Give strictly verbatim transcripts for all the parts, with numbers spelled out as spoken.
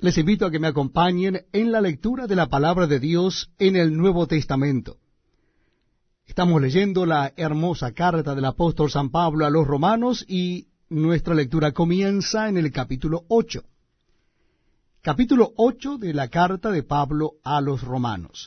Les invito a que me acompañen en la lectura de la palabra de Dios en el Nuevo Testamento. Estamos leyendo la hermosa carta del apóstol San Pablo a los romanos y nuestra lectura comienza en el capítulo ocho. Capítulo ocho de la carta de Pablo a los romanos.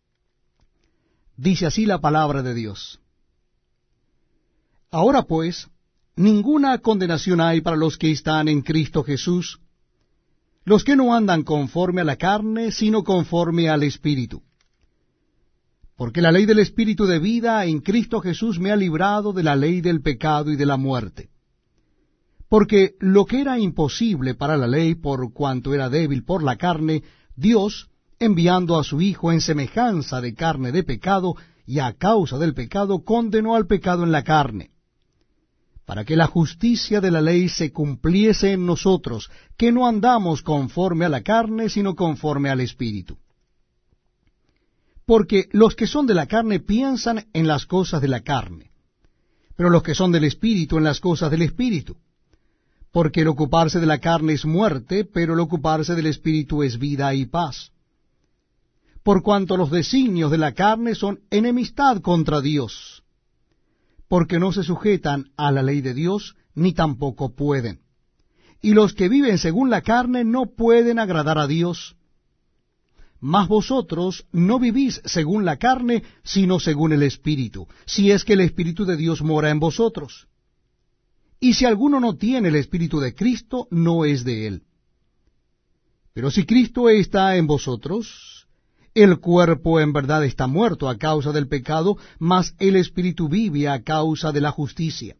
Dice así la palabra de Dios. Ahora pues, ninguna condenación hay para los que están en Cristo Jesús, los que no andan conforme a la carne, sino conforme al Espíritu. Porque la ley del Espíritu de vida en Cristo Jesús me ha librado de la ley del pecado y de la muerte. Porque lo que era imposible para la ley, por cuanto era débil por la carne, Dios, enviando a su Hijo en semejanza de carne de pecado, y a causa del pecado, condenó al pecado en la carne, para que la justicia de la ley se cumpliese en nosotros, que no andamos conforme a la carne, sino conforme al Espíritu. Porque los que son de la carne piensan en las cosas de la carne, pero los que son del Espíritu en las cosas del Espíritu. Porque el ocuparse de la carne es muerte, pero el ocuparse del Espíritu es vida y paz. Por cuanto los designios de la carne son enemistad contra Dios, porque no se sujetan a la ley de Dios, ni tampoco pueden. Y los que viven según la carne no pueden agradar a Dios. Mas vosotros no vivís según la carne, sino según el Espíritu, si es que el Espíritu de Dios mora en vosotros. Y si alguno no tiene el Espíritu de Cristo, no es de él. Pero si Cristo está en vosotros, el cuerpo en verdad está muerto a causa del pecado, mas el Espíritu vive a causa de la justicia.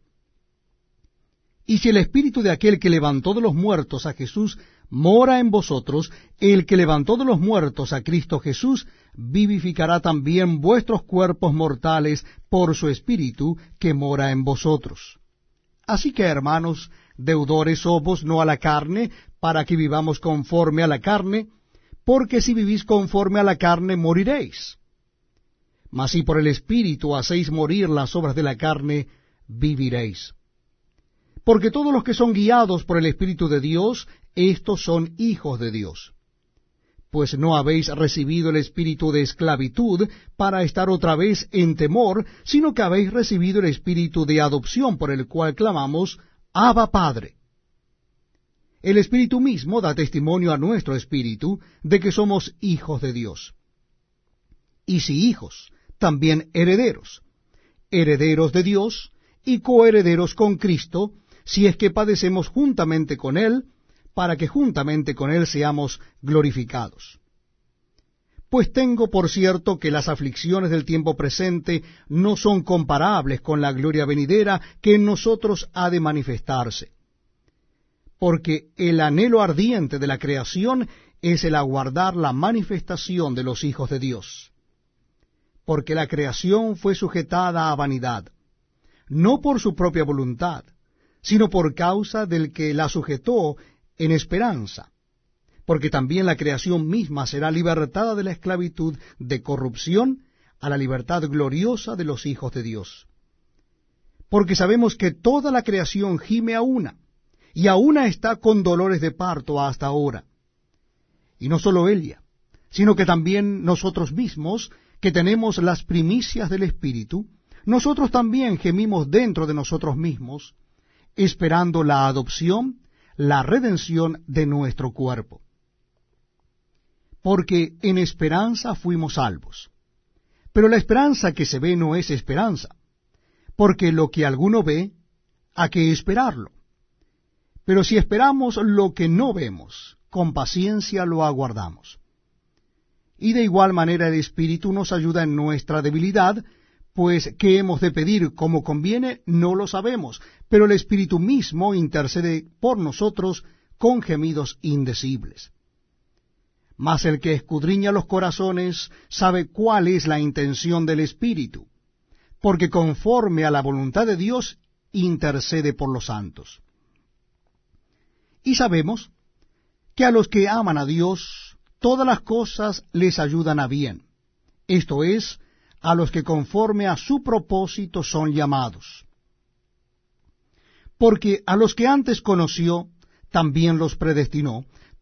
Y si el Espíritu de aquel que levantó de los muertos a Jesús mora en vosotros, el que levantó de los muertos a Cristo Jesús vivificará también vuestros cuerpos mortales por su Espíritu que mora en vosotros. Así que, hermanos, deudores somos no a la carne, para que vivamos conforme a la carne, porque si vivís conforme a la carne, moriréis. Mas si por el Espíritu hacéis morir las obras de la carne, viviréis. Porque todos los que son guiados por el Espíritu de Dios, estos son hijos de Dios. Pues no habéis recibido el espíritu de esclavitud para estar otra vez en temor, sino que habéis recibido el espíritu de adopción, por el cual clamamos, Abba Padre. El Espíritu mismo da testimonio a nuestro espíritu de que somos hijos de Dios. Y si hijos, también herederos, herederos de Dios y coherederos con Cristo, si es que padecemos juntamente con Él, para que juntamente con Él seamos glorificados. Pues tengo por cierto que las aflicciones del tiempo presente no son comparables con la gloria venidera que en nosotros ha de manifestarse. Porque el anhelo ardiente de la creación es el aguardar la manifestación de los hijos de Dios. Porque la creación fue sujetada a vanidad, no por su propia voluntad, sino por causa del que la sujetó en esperanza, porque también la creación misma será libertada de la esclavitud de corrupción a la libertad gloriosa de los hijos de Dios. Porque sabemos que toda la creación gime a una, y a una está con dolores de parto hasta ahora. Y no solo ella, sino que también nosotros mismos, que tenemos las primicias del Espíritu, nosotros también gemimos dentro de nosotros mismos, esperando la adopción, la redención de nuestro cuerpo. Porque en esperanza fuimos salvos. Pero la esperanza que se ve no es esperanza, porque lo que alguno ve, ¿a qué esperarlo? Pero si esperamos lo que no vemos, con paciencia lo aguardamos. Y de igual manera el Espíritu nos ayuda en nuestra debilidad, pues qué hemos de pedir como conviene no lo sabemos, pero el Espíritu mismo intercede por nosotros con gemidos indecibles. Mas el que escudriña los corazones sabe cuál es la intención del Espíritu, porque conforme a la voluntad de Dios intercede por los santos. Y sabemos que a los que aman a Dios, todas las cosas les ayudan a bien, esto es, a los que conforme a su propósito son llamados. Porque a los que antes conoció, también los predestinó,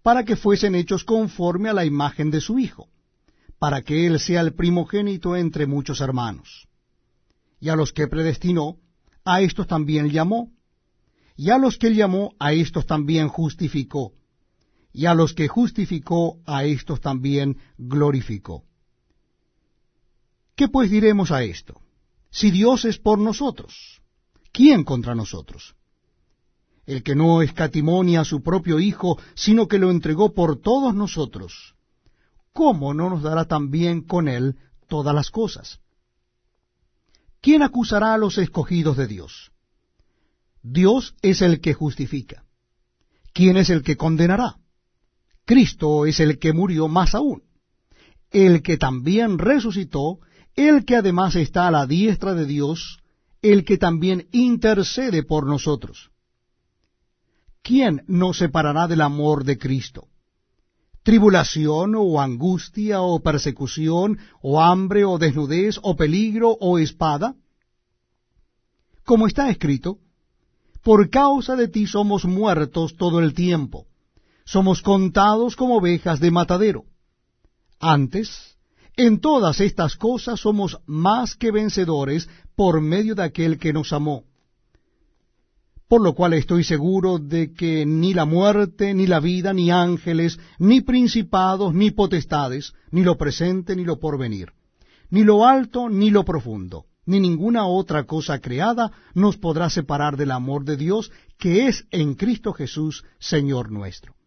para que fuesen hechos conforme a la imagen de su Hijo, para que Él sea el primogénito entre muchos hermanos. Y a los que predestinó, a éstos también llamó, y a los que llamó, a éstos también justificó, y a los que justificó, a éstos también glorificó. ¿Qué pues diremos a esto? Si Dios es por nosotros, ¿quién contra nosotros? El que no escatimó ni a su propio Hijo, sino que lo entregó por todos nosotros, ¿cómo no nos dará también con él todas las cosas? ¿Quién acusará a los escogidos de Dios? Dios es el que justifica. ¿Quién es el que condenará? Cristo es el que murió, más aún, el que también resucitó, el que además está a la diestra de Dios, el que también intercede por nosotros. ¿Quién nos separará del amor de Cristo? ¿Tribulación, o angustia, o persecución, o hambre, o desnudez, o peligro, o espada? Como está escrito, por causa de ti somos muertos todo el tiempo, somos contados como ovejas de matadero. Antes, en todas estas cosas somos más que vencedores por medio de aquel que nos amó. Por lo cual estoy seguro de que ni la muerte, ni la vida, ni ángeles, ni principados, ni potestades, ni lo presente, ni lo porvenir, ni lo alto, ni lo profundo, ni ninguna otra cosa creada nos podrá separar del amor de Dios que es en Cristo Jesús, Señor nuestro.